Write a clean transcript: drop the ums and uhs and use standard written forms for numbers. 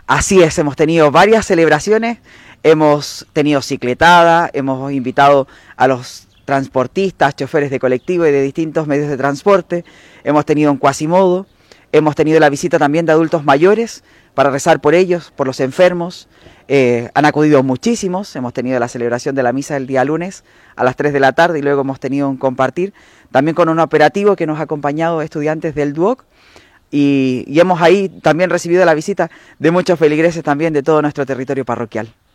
Así es, hemos tenido varias celebraciones, hemos tenido cicletada, hemos invitado a los transportistas, choferes de colectivo y de distintos medios de transporte, hemos tenido un cuasimodo, hemos tenido la visita también de adultos mayores para rezar por ellos, por los enfermos. Han acudido muchísimos, hemos tenido la celebración de la misa el día lunes a las 3 de la tarde y luego hemos tenido un compartir también con un operativo que nos ha acompañado estudiantes del DUOC y hemos ahí también recibido la visita de muchos feligreses también de todo nuestro territorio parroquial.